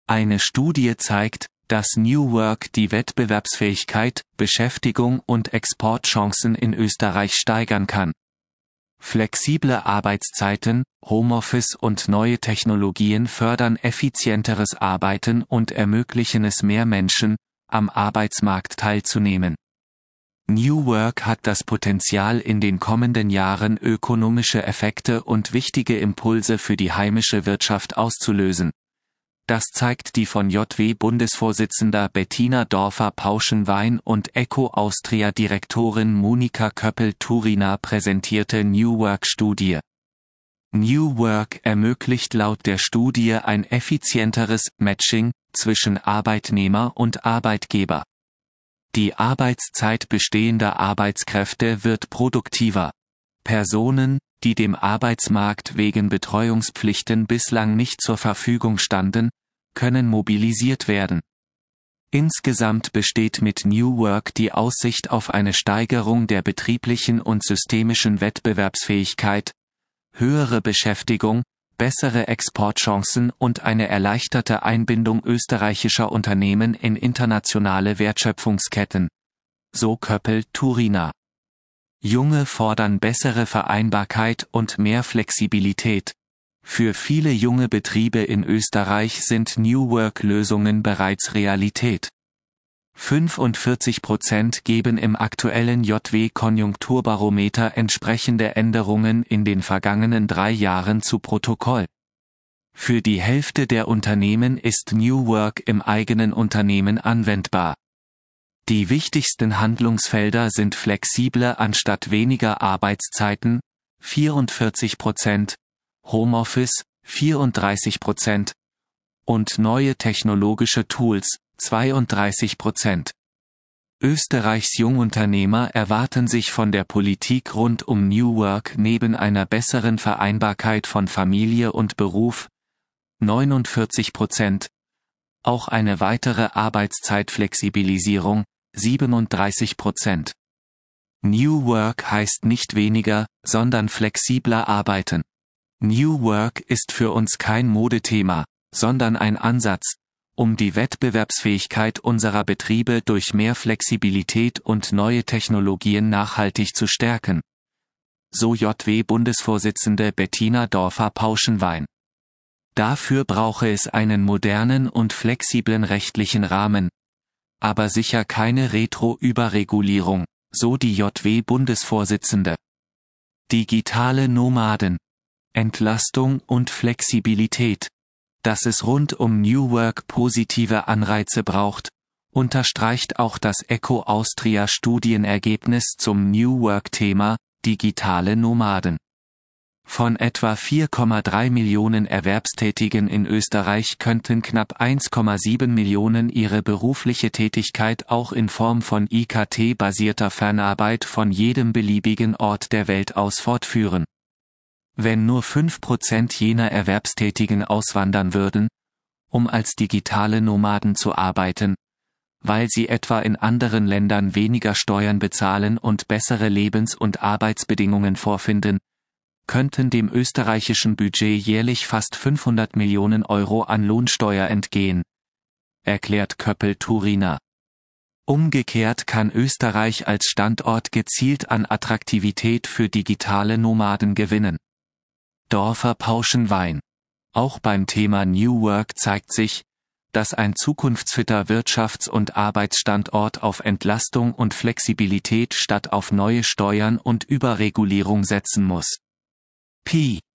Eine Studie zeigt, dass New Work die Wettbewerbsfähigkeit, Beschäftigung und Exportchancen in Österreich steigern kann. Flexible Arbeitszeiten, Homeoffice und neue Technologien fördern effizienteres Arbeiten und ermöglichen es mehr Menschen, am Arbeitsmarkt teilzunehmen. New Work hat das Potenzial, in den kommenden Jahren ökonomische Effekte und wichtige Impulse für die heimische Wirtschaft auszulösen. Das zeigt die von JW-Bundesvorsitzender Bettina Dorfer-Pauschenwein und ECO Austria-Direktorin Monika Köppel-Turina präsentierte New Work-Studie. New Work ermöglicht laut der Studie ein effizienteres Matching zwischen Arbeitnehmer und Arbeitgeber. Die Arbeitszeit bestehender Arbeitskräfte wird produktiver. Personen, die dem Arbeitsmarkt wegen Betreuungspflichten bislang nicht zur Verfügung standen, können mobilisiert werden. Insgesamt besteht mit New Work die Aussicht auf eine Steigerung der betrieblichen und systemischen Wettbewerbsfähigkeit, höhere Beschäftigung, bessere Exportchancen und eine erleichterte Einbindung österreichischer Unternehmen in internationale Wertschöpfungsketten. So Köppel-Turina. Junge fordern bessere Vereinbarkeit und mehr Flexibilität. Für viele junge Betriebe in Österreich sind New Work-Lösungen bereits Realität. 45% geben im aktuellen JW-Konjunkturbarometer entsprechende Änderungen in den vergangenen 3 Jahren zu Protokoll. Für die Hälfte der Unternehmen ist New Work im eigenen Unternehmen anwendbar. Die wichtigsten Handlungsfelder sind flexible anstatt weniger Arbeitszeiten, 44%, Homeoffice, 34%, und neue technologische Tools, 32%. Österreichs Jungunternehmer erwarten sich von der Politik rund um New Work neben einer besseren Vereinbarkeit von Familie und Beruf, 49%, auch eine weitere Arbeitszeitflexibilisierung, 37%. New Work heißt nicht weniger, sondern flexibler arbeiten. New Work ist für uns kein Modethema, sondern ein Ansatz, um die Wettbewerbsfähigkeit unserer Betriebe durch mehr Flexibilität und neue Technologien nachhaltig zu stärken. So JW-Bundesvorsitzende Bettina Dorfer-Pauschenwein. Dafür brauche es einen modernen und flexiblen rechtlichen Rahmen, aber sicher keine Retro-Überregulierung, so die JW-Bundesvorsitzende. Digitale Nomaden. Entlastung und Flexibilität. Dass es rund um New Work positive Anreize braucht, unterstreicht auch das ECO Austria Studienergebnis zum New Work-Thema, digitale Nomaden. Von etwa 4,3 Millionen Erwerbstätigen in Österreich könnten knapp 1,7 Millionen ihre berufliche Tätigkeit auch in Form von IKT-basierter Fernarbeit von jedem beliebigen Ort der Welt aus fortführen. Wenn nur 5% jener Erwerbstätigen auswandern würden, um als digitale Nomaden zu arbeiten, weil sie etwa in anderen Ländern weniger Steuern bezahlen und bessere Lebens- und Arbeitsbedingungen vorfinden, könnten dem österreichischen Budget jährlich fast 500 Millionen Euro an Lohnsteuer entgehen, erklärt Köppel-Turina. Umgekehrt kann Österreich als Standort gezielt an Attraktivität für digitale Nomaden gewinnen. Dorfer-Pauschenwein. Auch beim Thema New Work zeigt sich, dass ein zukunftsfitter Wirtschafts- und Arbeitsstandort auf Entlastung und Flexibilität statt auf neue Steuern und Überregulierung setzen muss. P.